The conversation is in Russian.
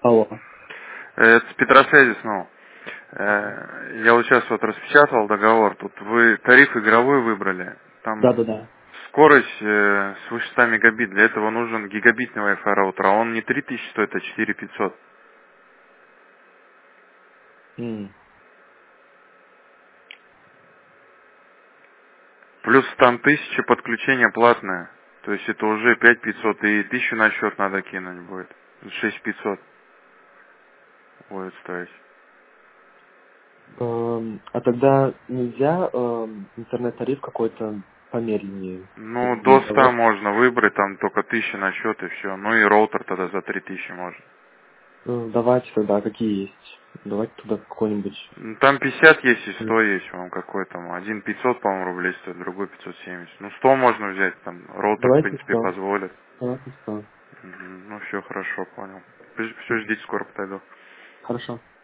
Алло. Это с Петросвязи снова. Я вот сейчас вот распечатал договор. Тут вы тариф игровой выбрали. Там Да-да-да. скорость свыше 100 мегабит. Для этого нужен гигабитный Wi-Fi роутер. А он не 3000 стоит, а 4500. М. Плюс там 1000 подключение платное. То есть это уже 5500 и 1000 на счет надо кинуть будет. 6500 будет стоить. А тогда нельзя интернет-тариф какой-то помедленнее Ну, до 100 договор? можно выбрать, там только 1000 на счет и все. Ну и роутер тогда за 3000 можно. Давайте тогда, какие есть? Давайте туда какой-нибудь. Ну, там 50 есть и 100 есть, вам какой там. Один 500, по-моему, рублей стоит, другой 570. Ну, 100 можно взять, там, роутер, в Давайте принципе, 100. позволит. Давайте 100. Мгм. Ну, все хорошо, понял. Все, ждите, скоро подойду. Хорошо.